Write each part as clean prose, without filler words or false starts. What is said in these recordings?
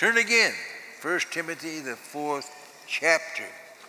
Turn again, 1 Timothy, the 4th chapter.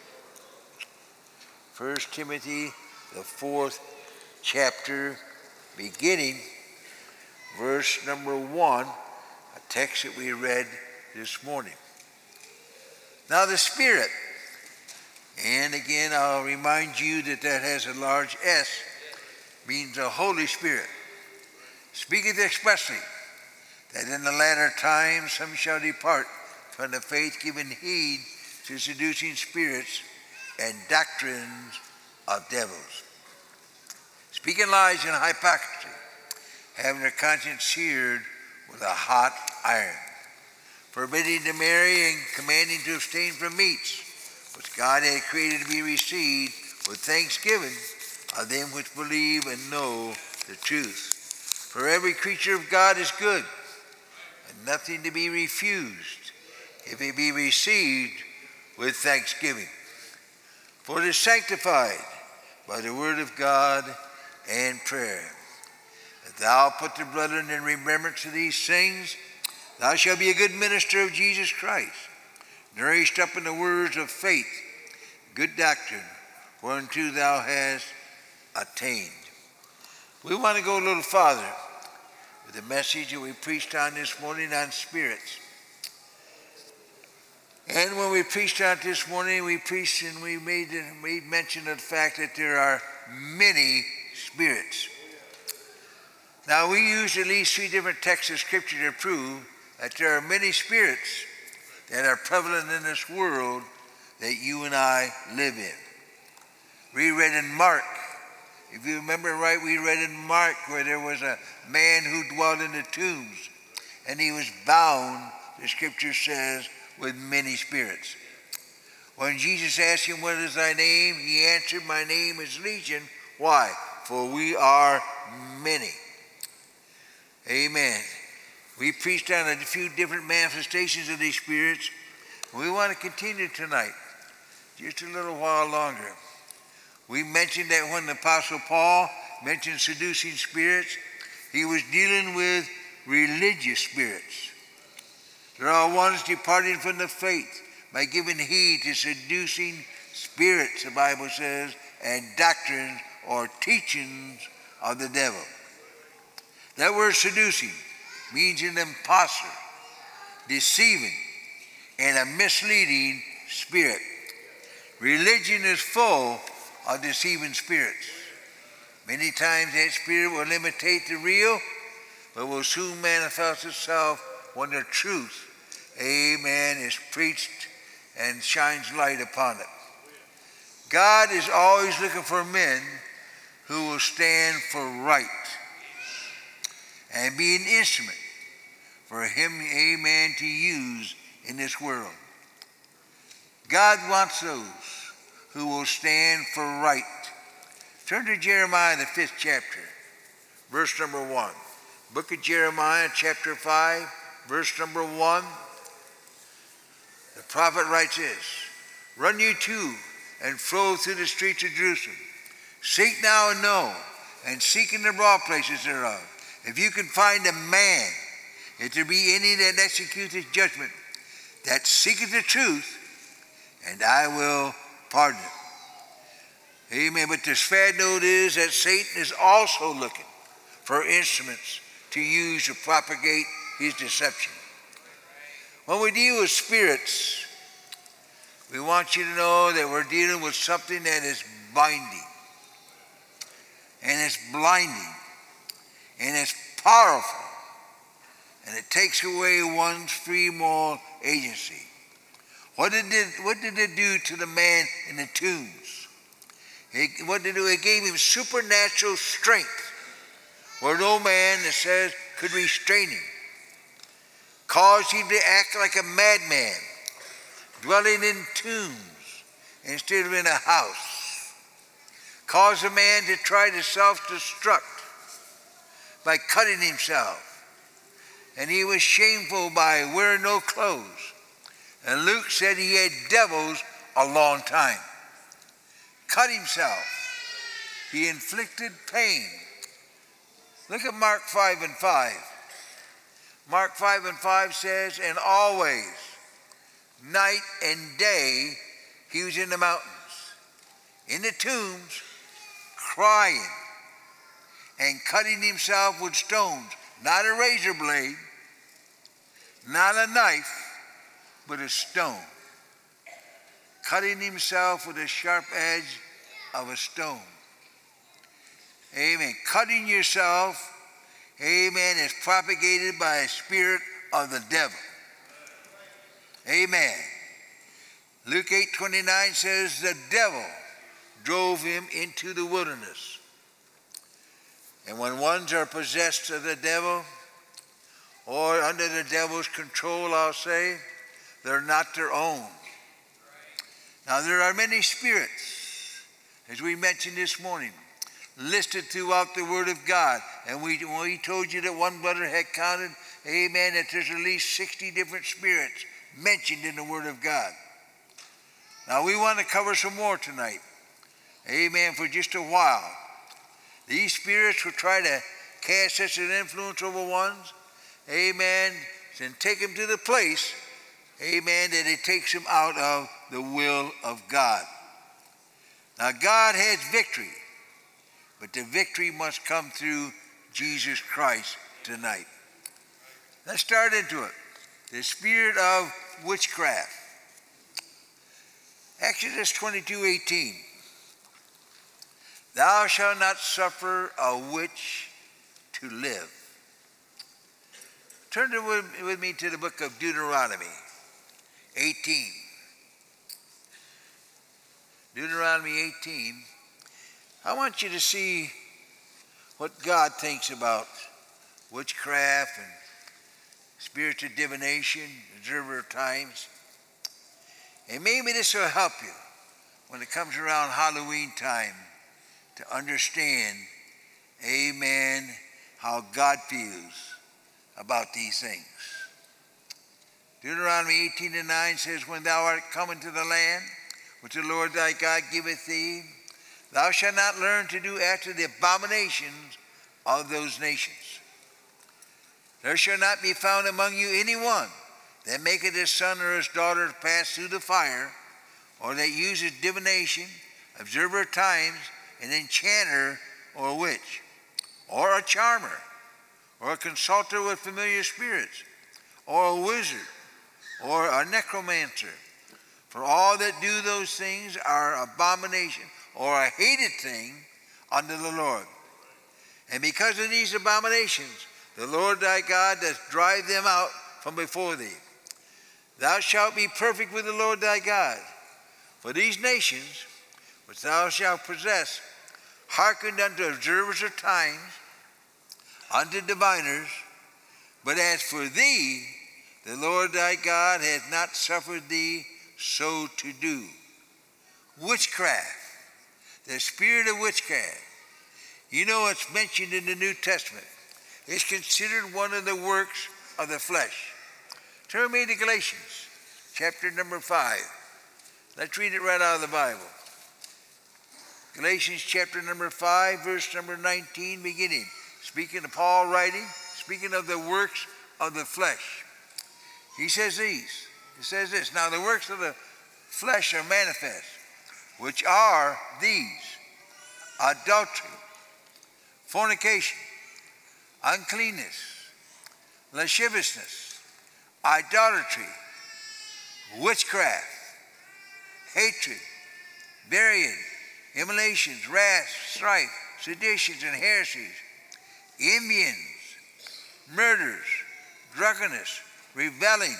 1 Timothy, the 4th chapter, beginning verse number 1, a text that we read this morning. Now the Spirit, and again I'll remind you that has a large S, means the Holy Spirit, speaketh expressly that in the latter times some shall depart from the faith, giving heed to seducing spirits and doctrines of devils, speaking lies and hypocrisy, having their conscience seared with a hot iron, forbidding to marry and commanding to abstain from meats, which God had created to be received with thanksgiving of them which believe and know the truth. For every creature of God is good, and nothing to be refused, if it be received with thanksgiving. For it is sanctified by the word of God and prayer. If thou put the brethren in remembrance of these things, thou shalt be a good minister of Jesus Christ, nourished up in the words of faith, good doctrine, whereunto thou hast attained. We want to go a little farther with the message that we preached on this morning on spirits. And when we preached on it this morning, we preached and we made mention of the fact that there are many spirits. Now, we use at least 3 different texts of Scripture to prove that there are many spirits that are prevalent in this world that you and I live in. We read in Mark, if you remember right, we read in Mark where there was a man who dwelt in the tombs, and he was bound, the Scripture says, with many spirits. When Jesus asked him, "What is thy name?" he answered, "My name is Legion." Why? For we are many. Amen. We preached on a few different manifestations of these spirits. We want to continue tonight, just a little while longer. We mentioned that when the Apostle Paul mentioned seducing spirits, he was dealing with religious spirits. There are ones departing from the faith by giving heed to seducing spirits, the Bible says, and doctrines or teachings of the devil. That word seducing means an impostor, deceiving, and a misleading spirit. Religion is full of deceiving spirits. Many times that spirit will imitate the real, but will soon manifest itself when the truth, amen, is preached and shines light upon it. God is always looking for men who will stand for right and be an instrument for him, amen, to use in this world. God wants those who will stand for right. Turn to Jeremiah, the 5th chapter, verse number 1. Book of Jeremiah, chapter 5, verse number 1. The prophet writes this: "Run you to and fro through the streets of Jerusalem. Seek now and know, and seek in the broad places thereof. If you can find a man, if there be any that execute his judgment, that seeketh the truth, and I will pardon it." Amen. But the sad note is that Satan is also looking for instruments to use to propagate his deception. When we deal with spirits, we want you to know that we're dealing with something that is binding, and it's blinding, and it's powerful, and it takes away one's free moral agency. What did it do to the man in the tombs? What did it do? It gave him supernatural strength where no man, that says, could restrain him. Caused him to act like a madman, dwelling in tombs instead of in a house. Caused a man to try to self-destruct by cutting himself. And he was shameful by wearing no clothes. And Luke said he had devils a long time. Cut himself. He inflicted pain. Look at Mark 5 and 5. Mark 5:5 says, and always, night and day, he was in the mountains, in the tombs, crying and cutting himself with stones, not a razor blade, not a knife, but a stone. Cutting himself with a sharp edge of a stone. Amen. Cutting yourself, amen, is propagated by a spirit of the devil. Amen. Luke 8:29 says the devil drove him into the wilderness. And when ones are possessed of the devil, or under the devil's control, I'll say, they're not their own. Now, there are many spirits, as we mentioned this morning, listed throughout the Word of God. And we told you that one brother had counted, amen, that there's at least 60 different spirits mentioned in the Word of God. Now, we want to cover some more tonight, amen, for just a while. These spirits will try to cast such an influence over ones, amen, and take them to the place, amen, that it takes them out of the will of God. Now, God has victory, but the victory must come through Jesus Christ tonight. Let's start into it. The spirit of witchcraft. Exodus 22:18. Thou shalt not suffer a witch to live. Turn with me to the book of Deuteronomy 18. Deuteronomy 18. I want you to see what God thinks about witchcraft and spiritual divination, observer of times. And maybe this will help you when it comes around Halloween time to understand, amen, how God feels about these things. Deuteronomy 18:9 says, when thou art come into the land which the Lord thy God giveth thee, thou shalt not learn to do after the abominations of those nations. There shall not be found among you any one that maketh his son or his daughter to pass through the fire, or that uses divination, observer of times, an enchanter or a witch, or a charmer, or a consulter with familiar spirits, or a wizard, or a necromancer. For all that do those things are abomination, or a hated thing unto the Lord. And because of these abominations, the Lord thy God doth drive them out from before thee. Thou shalt be perfect with the Lord thy God. For these nations, which thou shalt possess, hearkened unto observers of times, unto diviners. But as for thee, the Lord thy God hath not suffered thee so to do. Witchcraft, the spirit of witchcraft. You know it's mentioned in the New Testament. It's considered one of the works of the flesh. Turn me to Galatians, chapter number 5. Let's read it right out of the Bible. Galatians chapter number 5, verse number 19, beginning. Speaking of Paul writing, speaking of the works of the flesh. He says these. He says this. Now the works of the flesh are manifest, which are these: adultery, fornication, uncleanness, lasciviousness, idolatry, witchcraft, hatred, variance, emulations, wrath, strife, seditions, and heresies, envyings, murders, drunkenness, revelings,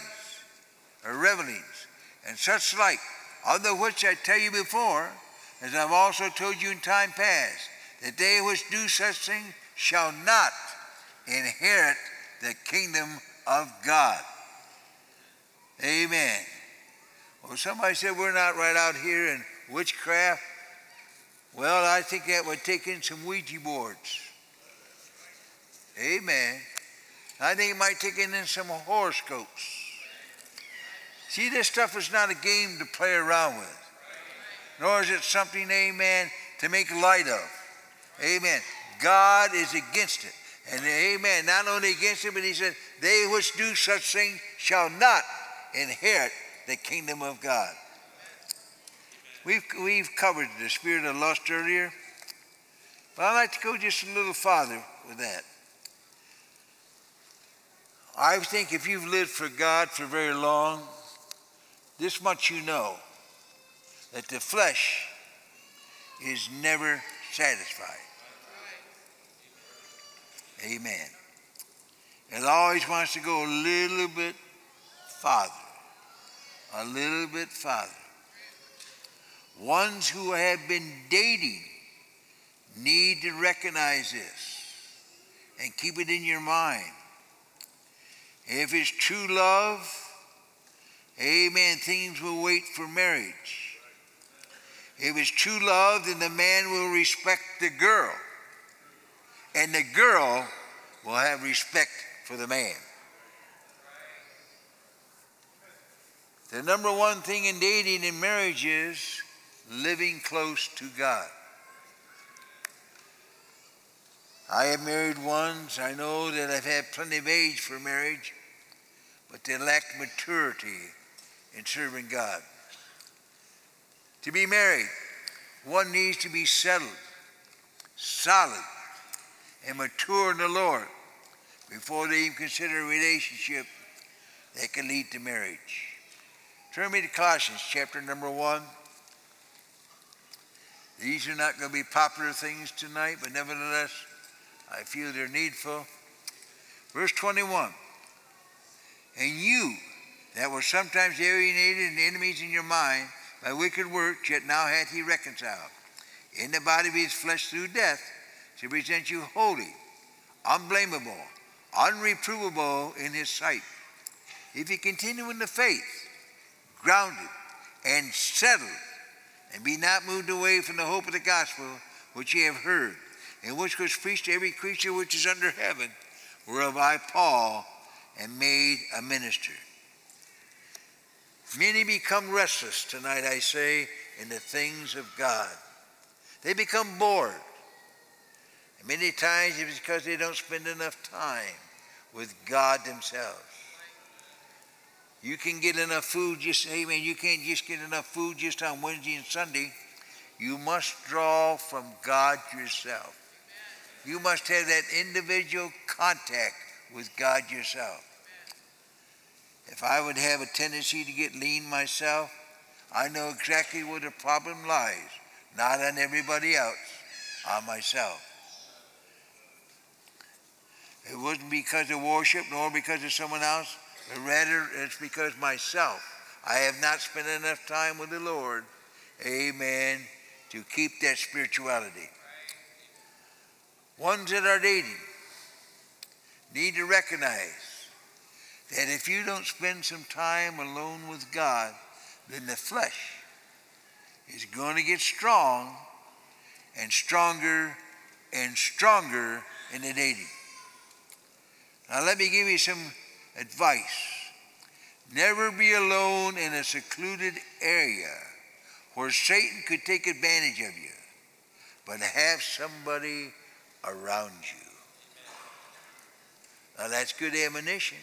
and such like, of the which I tell you before, as I've also told you in time past, that they which do such things shall not inherit the kingdom of God. Amen. Well, somebody said we're not right out here in witchcraft. Well, I think that would take in some Ouija boards. Amen. I think it might take in some horoscopes. See, this stuff is not a game to play around with, nor is it something, amen, to make light of. Amen. God is against it. And amen, not only against it, but he said, they which do such things shall not inherit the kingdom of God. We've covered the spirit of lust earlier, but I'd like to go just a little farther with that. I think if you've lived for God for very long, this much you know, that the flesh is never satisfied. Amen. It always wants to go a little bit farther. A little bit farther. Ones who have been dating need to recognize this and keep it in your mind. If it's true love, amen, things will wait for marriage. If it's true love, then the man will respect the girl, and the girl will have respect for the man. The number one thing in dating and marriage is living close to God. I have married ones. I know that I've had plenty of age for marriage, but they lacked maturity in serving God. To be married, one needs to be settled, solid, and mature in the Lord before they even consider a relationship that can lead to marriage. Turn me to Colossians chapter number 1. These are not going to be popular things tonight, but nevertheless, I feel they're needful. Verse 21. And you that were sometimes alienated and enemies in your mind by wicked works, yet now hath he reconciled in the body of his flesh through death, to present you holy, unblameable, unreprovable in his sight. If you continue in the faith, grounded and settled, and be not moved away from the hope of the gospel which ye have heard, and which was preached to every creature which is under heaven, whereof I, Paul, am made a minister. Many become restless tonight, I say, in the things of God. They become bored. And many times it's because they don't spend enough time with God themselves. You can get enough food you can't just get enough food just on Wednesday and Sunday. You must draw from God yourself. You must have that individual contact with God yourself. If I would have a tendency to get lean myself, I know exactly where the problem lies, not on everybody else, on myself. It wasn't because of worship nor because of someone else, but rather it's because myself. I have not spent enough time with the Lord, amen, to keep that spirituality. Ones that are dating need to recognize that if you don't spend some time alone with God, then the flesh is going to get strong and stronger and stronger in the dating. Now let me give you some advice. Never be alone in a secluded area where Satan could take advantage of you, but have somebody around you. Now that's good ammunition.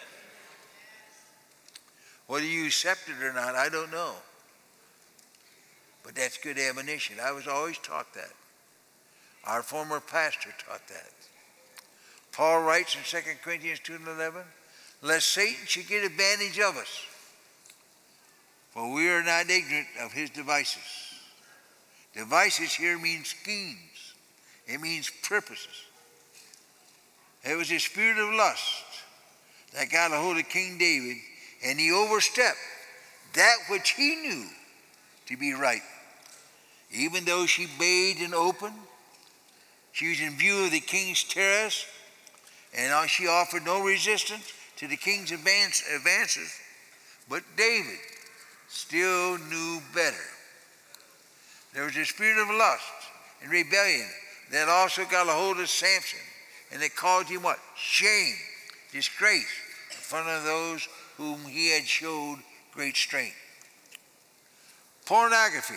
Whether you accept it or not, I don't know. But that's good ammunition. I was always taught that. Our former pastor taught that. Paul writes in 2 Corinthians 2:11, lest Satan should get advantage of us, for we are not ignorant of his devices. Devices here means schemes. It means purposes. It was the spirit of lust that got a hold of King David, and he overstepped that which he knew to be right. Even though she bathed in open, she was in view of the king's terrace, and she offered no resistance to the king's advances, but David still knew better. There was a spirit of lust and rebellion that also got a hold of Samson, and it caused him what? Shame, disgrace in front of those whom he had showed great strength. Pornography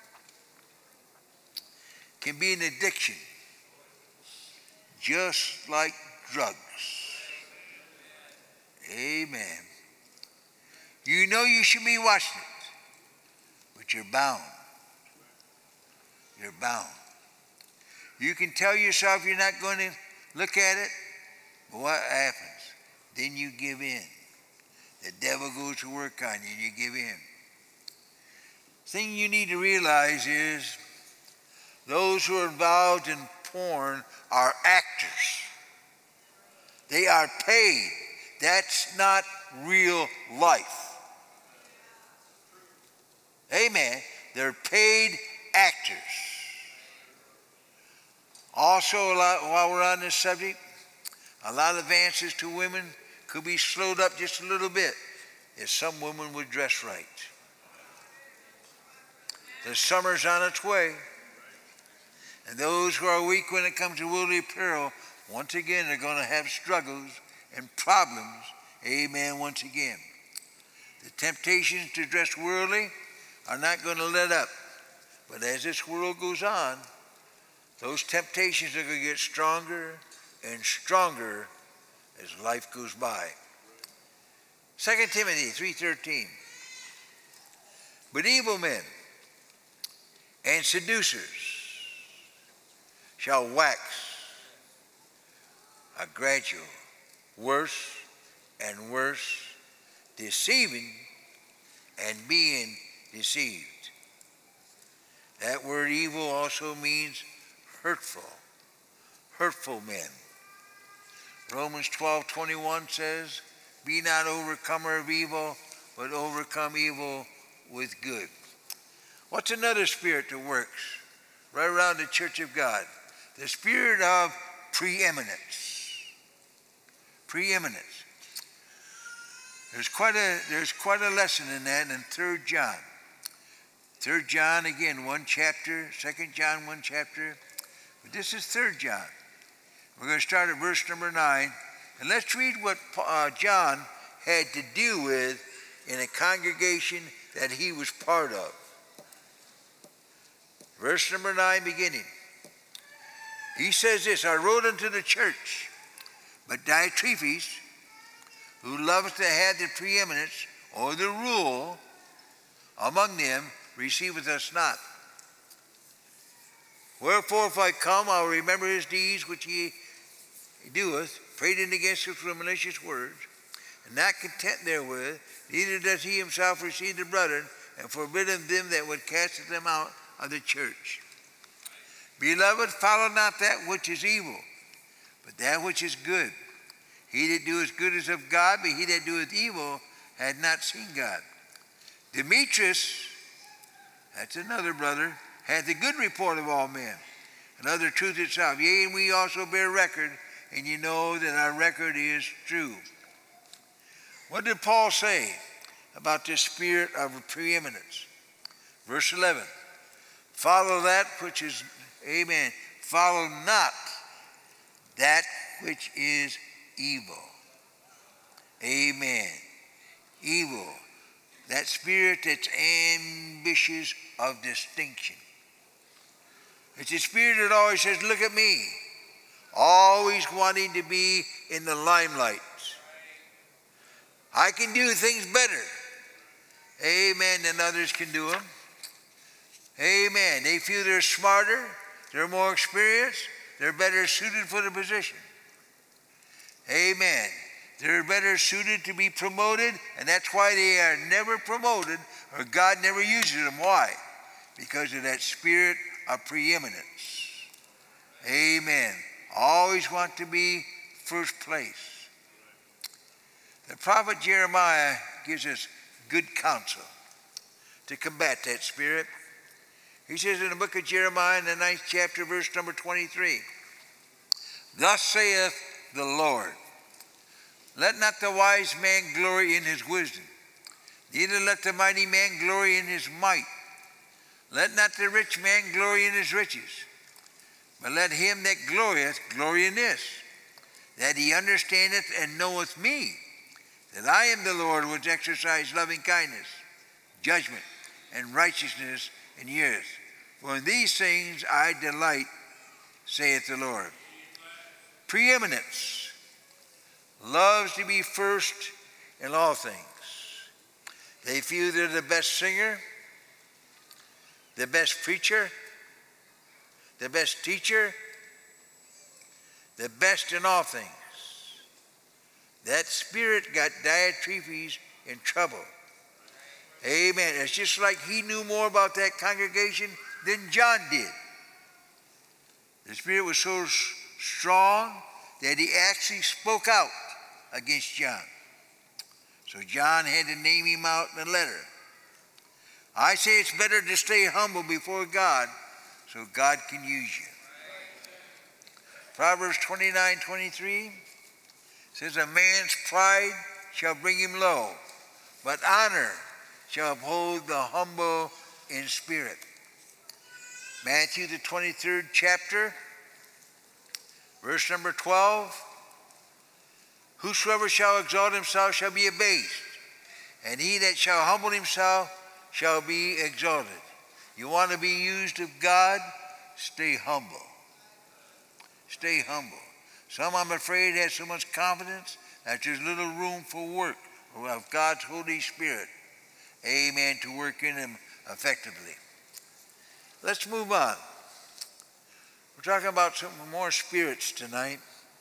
can be an addiction, just like drugs. Amen. You know you should be watching it, but you're bound. You're bound. You can tell yourself you're not going to look at it, but what happens? Then you give in. The devil goes to work on you and you give in. The thing you need to realize is those who are involved in porn are actors. They are paid. That's not real life. Amen. They're paid actors. Also, while we're on this subject, a lot of advances to women could be slowed up just a little bit if some women would dress right. The summer's on its way, and those who are weak when it comes to worldly apparel, once again, are going to have struggles and problems. Amen, once again. The temptations to dress worldly are not going to let up. But as this world goes on, those temptations are going to get stronger and stronger as life goes by. 2 Timothy 3:13. But evil men and seducers shall wax a gradual worse and worse, deceiving and being deceived. That word evil also means hurtful men. Romans 12:21 says, be not overcomer of evil, but overcome evil with good. What's another spirit that works right around the church of God? The spirit of preeminence. Preeminence. There's quite a lesson in that in 3 John. 3 John, again, one chapter, 2 John, one chapter. But this is 3 John. We're going to start at verse number 9. And let's read what John had to deal with in a congregation that he was part of. Verse number 9 beginning. He says this, I wrote unto the church, but Diotrephes, who loveth to have the preeminence or the rule among them, receiveth us not. Wherefore, if I come, I will remember his deeds which he doeth, prating against us with malicious words, and not content therewith, neither does he himself receive the brethren, and forbiddeth them that would cast them out of the church. Beloved, follow not that which is evil, but that which is good. He that doeth good is of God, but he that doeth evil had not seen God. Demetrius, that's another brother, hath a good report of all men, and other truth itself. Yea, and we also bear record, and you know that our record is true. What did Paul say about this spirit of preeminence? Verse 11, follow that which is, amen, follow not that which is evil. Amen. Evil. That spirit that's ambitious of distinction. It's a spirit that always says, look at me. Always wanting to be in the limelight. I can do things better. Amen. Than others can do them. Amen. They feel they're smarter. They're more experienced. They're better suited for the position. Amen. They're better suited to be promoted, and that's why they are never promoted, or God never uses them. Why? Because of that spirit of preeminence. Amen. Always want to be first place. The prophet Jeremiah gives us good counsel to combat that spirit. He says in the book of Jeremiah in the 9th chapter, verse number 23, thus saith the Lord, let not the wise man glory in his wisdom, neither let the mighty man glory in his might. Let not the rich man glory in his riches, but let him that glorieth glory in this, that he understandeth and knoweth me, that I am the Lord which exercise loving kindness, judgment, and righteousness in the earth. For in these things I delight, saith the Lord. Preeminence loves to be first in all things. They feel they're the best singer, the best preacher, the best teacher, the best in all things. That spirit got Diotrephes in trouble. Amen. It's just like he knew more about that congregation than John did. The spirit was so strong that he actually spoke out against John. So John had to name him out in a letter. I say it's better to stay humble before God so God can use you. Proverbs 29:23 says, a man's pride shall bring him low, but honor shall uphold the humble in spirit. Matthew, the 23rd chapter, verse number 12. Whosoever shall exalt himself shall be abased, and he that shall humble himself shall be exalted. You want to be used of God? Stay humble. Stay humble. Some, I'm afraid, have so much confidence that there's little room for work of God's Holy Spirit. Amen, to work in them effectively. Let's move on. We're talking about some more spirits tonight.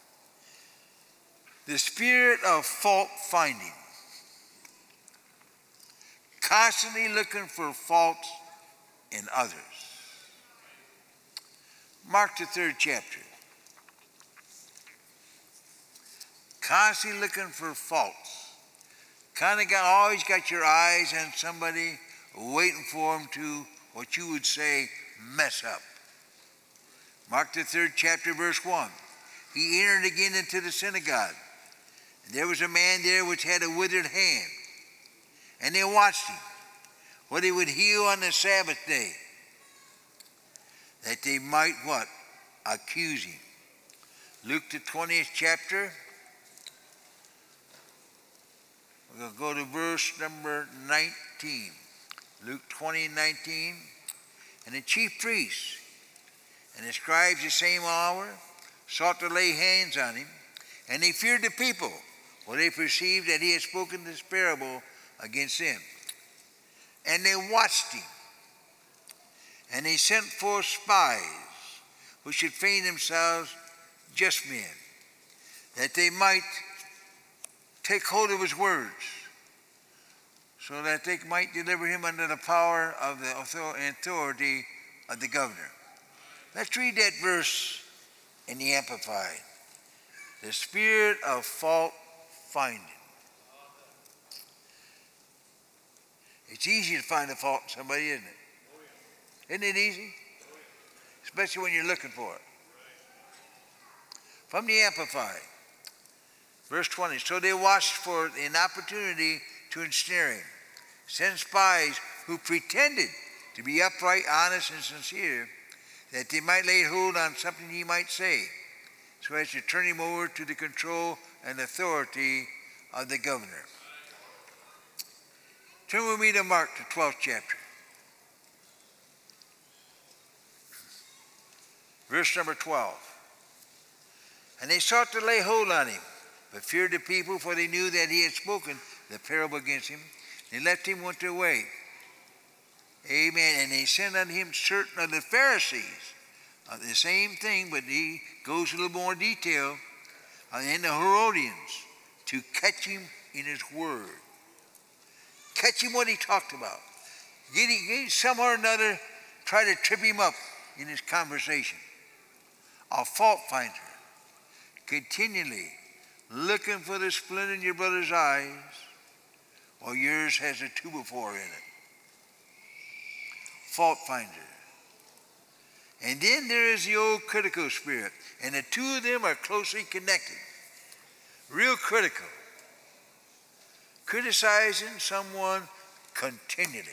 The spirit of fault finding. Constantly looking for faults in others. Mark the 3rd chapter. Constantly looking for faults. Always got your eyes on somebody, waiting for them to, what you would say, mess up. Mark the 3rd chapter, verse 1. He entered again into the synagogue, and there was a man there which had a withered hand. And they watched him, what he would heal on the Sabbath day, that they might what? Accuse him. Luke the 20th chapter. We're going to go to verse number 19. Luke 20:19. And the chief priests and the scribes the same hour sought to lay hands on him, and they feared the people, for they perceived that he had spoken this parable against them. And they watched him, and they sent forth spies who should feign themselves just men, that they might take hold of his words, so that they might deliver him under the power of the authority of the governor. Let's read that verse in the Amplified. The spirit of fault finding. It's easy to find a fault in somebody, isn't it? Isn't it easy? Especially when you're looking for it. From the Amplified, verse 20. So they watched for an opportunity to ensnare him, sent spies who pretended to be upright, honest, and sincere, that they might lay hold on something he might say, so as to turn him over to the control and authority of the governor. Turn with me to Mark, the 12th chapter. Verse number 12. And they sought to lay hold on him, but feared the people, for they knew that he had spoken the parable against him. They left him, went their way. Amen. And they sent unto him certain of the Pharisees. The same thing, but he goes a little more detail. And the Herodians, to catch him in his word. Catch him what he talked about. Get somehow or another, try to trip him up in his conversation. A fault finder. Continually looking for the splint in your brother's eyes, while yours has a 2x4 in it. Fault finder. And then there is the old critical spirit, and the two of them are closely connected. Real critical. Criticizing someone continually.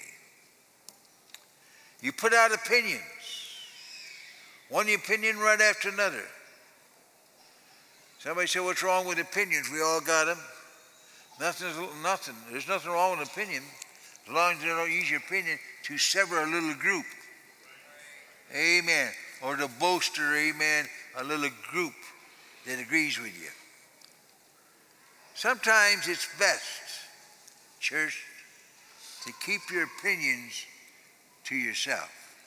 You put out opinions, one opinion right after another. Somebody said, what's wrong with opinions? We all got them. Nothing. There's nothing wrong with opinion, as long as you don't use your opinion to sever a little group. Amen. Or to bolster, amen, a little group that agrees with you. Sometimes it's best church, to keep your opinions to yourself.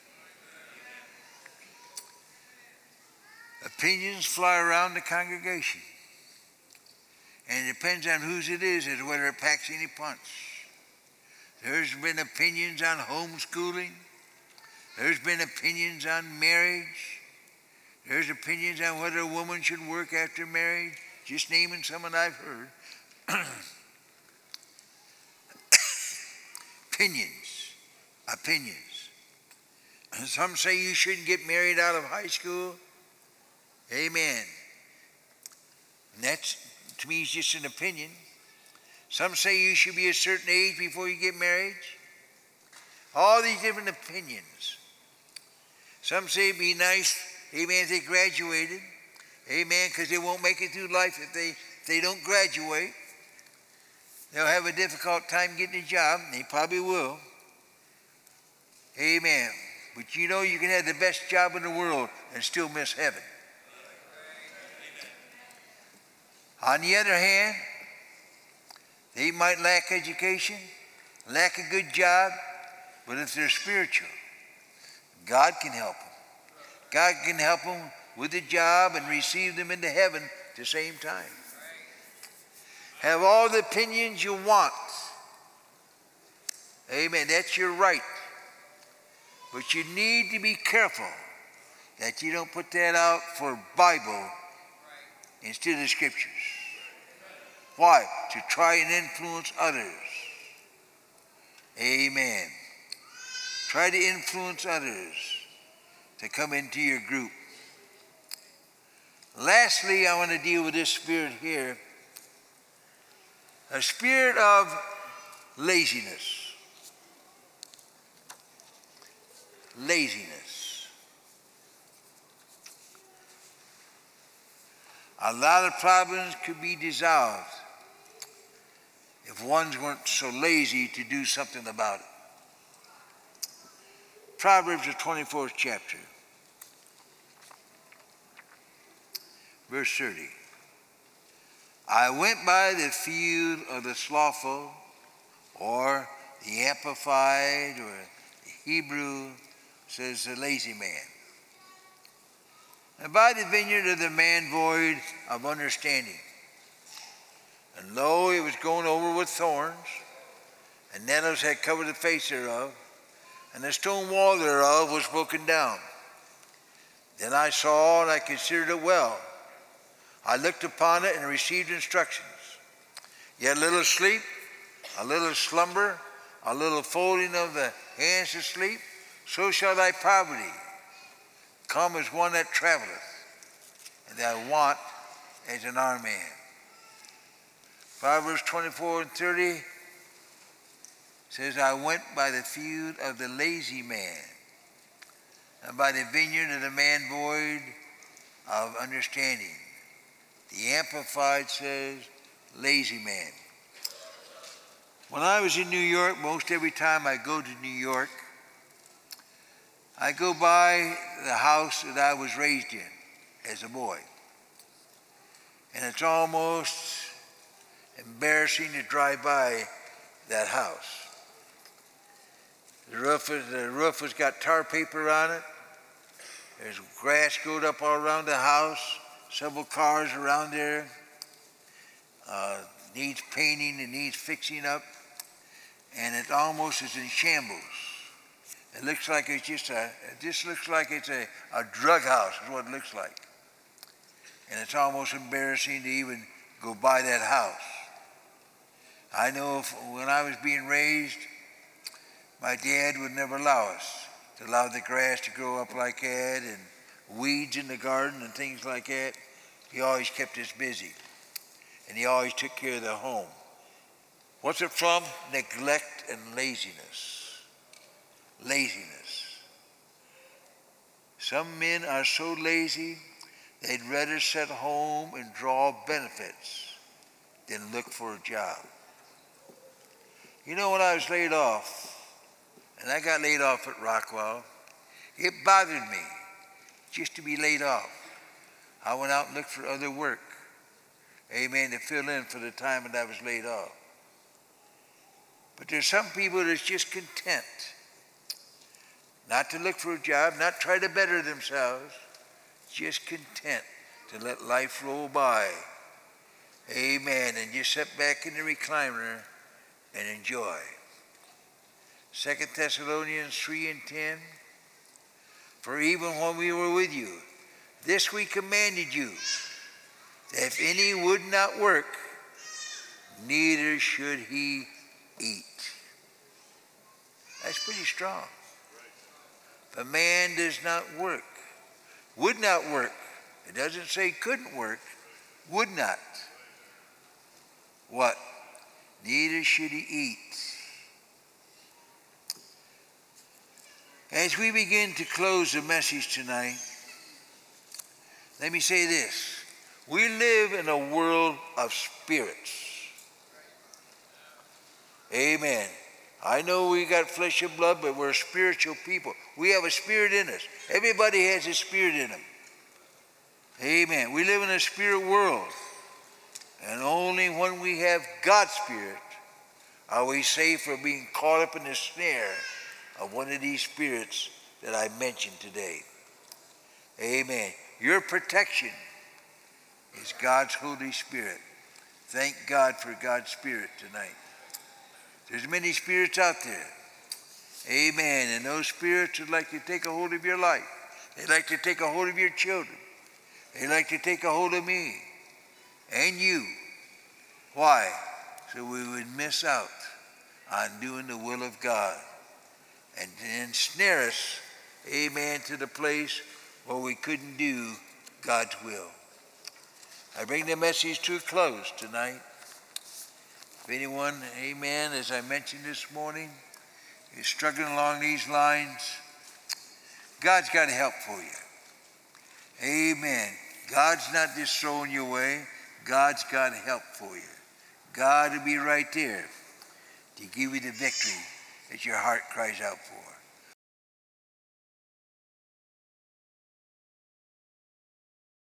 Opinions fly around the congregation. And it depends on whose it is as whether it packs any punch. There's been opinions on homeschooling. There's been opinions on marriage. There's opinions on whether a woman should work after marriage. Just naming some that I've heard. Opinions. And some say you shouldn't get married out of high school. Amen. And that's, to me, is just an opinion. Some say you should be a certain age before you get married. All these different opinions. Some say it'd be nice, amen, if they graduated. Amen, because they won't make it through life if they don't graduate. They'll have a difficult time getting a job, and they probably will. Amen. But you know you can have the best job in the world and still miss heaven. On the other hand, they might lack education, lack a good job, but if they're spiritual, God can help them. God can help them with a job and receive them into heaven at the same time. Have all the opinions you want. Amen. That's your right. But you need to be careful that you don't put that out for Bible instead of the Scriptures. Why? To try and influence others. Amen. Try to influence others to come into your group. Lastly, I want to deal with this spirit here. A spirit of laziness. Laziness. A lot of problems could be dissolved if ones weren't so lazy to do something about it. Proverbs, the 24th chapter, verse 30. I went by the field of the slothful, or the Amplified, or the Hebrew says the lazy man, and by the vineyard of the man void of understanding. And lo, it was going over with thorns, and nettles had covered the face thereof, and the stone wall thereof was broken down. Then I saw, and I considered it well. I looked upon it and received instructions. Yet a little sleep, a little slumber, a little folding of the hands to sleep, so shall thy poverty come as one that traveleth, and thy want as an armed man. Proverbs 24 and 30 says, I went by the field of the lazy man, and by the vineyard of the man void of understanding. The Amplified says, lazy man. When I was in New York, most every time I go to New York, I go by the house that I was raised in as a boy. And it's almost embarrassing to drive by that house. The roof has got tar paper on it. There's grass growed up all around the house. Several cars around there. Needs painting and needs fixing up. And it almost is in shambles. It looks like it's a drug house is what it looks like. And it's almost embarrassing to even go by that house. I know when I was being raised, my dad would never allow us to allow the grass to grow up like that and weeds in the garden and things like that. He always kept us busy. And he always took care of the home. What's it from? Neglect and laziness. Laziness. Some men are so lazy, they'd rather sit home and draw benefits than look for a job. You know, when I was laid off, and I got laid off at Rockwell, it bothered me just to be laid off. I went out and looked for other work, amen, to fill in for the time that I was laid off. But there's some people that's just content not to look for a job, not try to better themselves, just content to let life roll by. Amen. And just sit back in the recliner and enjoy. 2 Thessalonians 3:10. For even when we were with you, this we commanded you, that if any would not work, neither should he eat. That's pretty strong. If a man does not work, would not work, it doesn't say couldn't work, would not. What? Neither should he eat. As we begin to close the message tonight, let me say this. We live in a world of spirits. Amen. I know we got flesh and blood, but we're spiritual people. We have a spirit in us. Everybody has a spirit in them. Amen. We live in a spirit world. And only when we have God's spirit are we safe from being caught up in the snare of one of these spirits that I mentioned today. Amen. Your protection is God's Holy Spirit. Thank God for God's Spirit tonight. There's many spirits out there. Amen. And those spirits would like to take a hold of your life. They'd like to take a hold of your children. They'd like to take a hold of me and you. Why? So we would miss out on doing the will of God and ensnare us, amen, to the place where we couldn't do God's will. I bring the message to a close tonight. If anyone, amen, as I mentioned this morning, is struggling along these lines, God's got help for you. Amen. God's not just throwing you away. God's got help for you. God will be right there to give you the victory that your heart cries out for.